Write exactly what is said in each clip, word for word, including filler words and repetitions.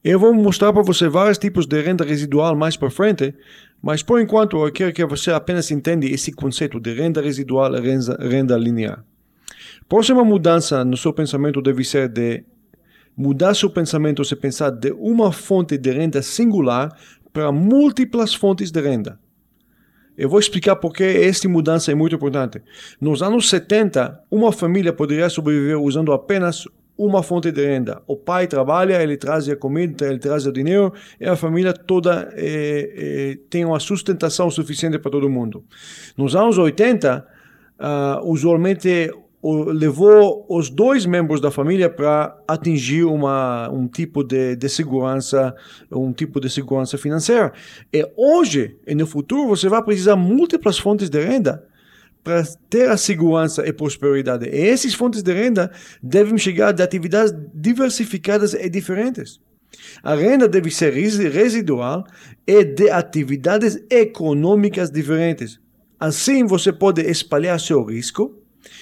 Eu vou mostrar para você vários tipos de renda residual mais para frente, mas por enquanto eu quero que você apenas entenda esse conceito de renda residual e renda, renda linear. Próxima mudança no seu pensamento deve ser de mudar seu pensamento, se pensar de uma fonte de renda singular para múltiplas fontes de renda. Eu vou explicar por que esta mudança é muito importante. Nos anos setenta, uma família poderia sobreviver usando apenas uma fonte de renda. O pai trabalha, ele traz a comida, ele traz o dinheiro, e a família toda eh, eh, tem uma sustentação suficiente para todo mundo. Nos anos oitenta, uh, usualmente o, levou os dois membros da família para atingir uma, um tipo de, de segurança, um tipo de segurança financeira. E hoje, e no futuro, você vai precisar múltiplas fontes de renda para ter a segurança e prosperidade. E essas fontes de renda devem chegar de atividades diversificadas e diferentes. A renda deve ser residual e de atividades econômicas diferentes. Assim você pode espalhar seu risco,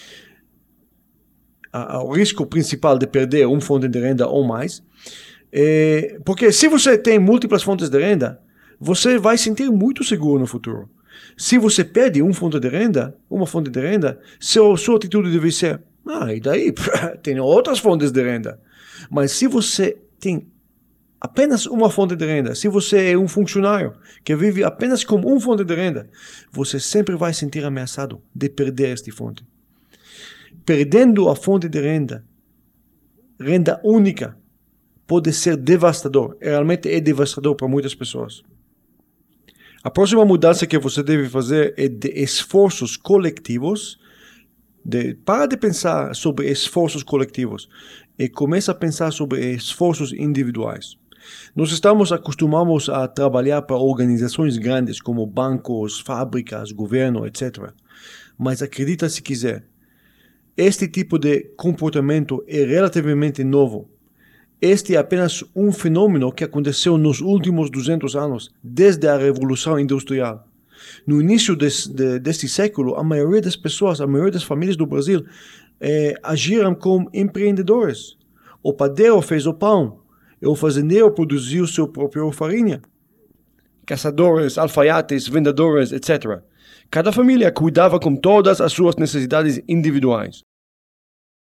o risco principal de perder uma fonte de renda ou mais, porque se você tem múltiplas fontes de renda, você vai sentir muito seguro no futuro. Se você perde uma fonte de renda, uma fonte de renda, seu, sua atitude deve ser, ah, e daí? Tem outras fontes de renda. Mas se você tem apenas uma fonte de renda, se você é um funcionário que vive apenas com uma fonte de renda, você sempre vai se sentir ameaçado de perder esta fonte. Perdendo a fonte de renda, renda única, pode ser devastador. Realmente é devastador para muitas pessoas. A próxima mudança que você deve fazer é de esforços coletivos. De, para de pensar sobre esforços coletivos e começa a pensar sobre esforços individuais. Nós estamos acostumados a trabalhar para organizações grandes como bancos, fábricas, governo, etcétera. Mas acredita se quiser, este tipo de comportamento é relativamente novo. Este é apenas um fenômeno que aconteceu nos últimos duzentos anos, desde a Revolução Industrial. No início des, de, deste século, a maioria das pessoas, a maioria das famílias do Brasil, eh, agiram como empreendedores. O padeiro fez o pão, e o fazendeiro produziu sua própria farinha. Caçadores, alfaiates, vendedores, etcétera. Cada família cuidava com todas as suas necessidades individuais.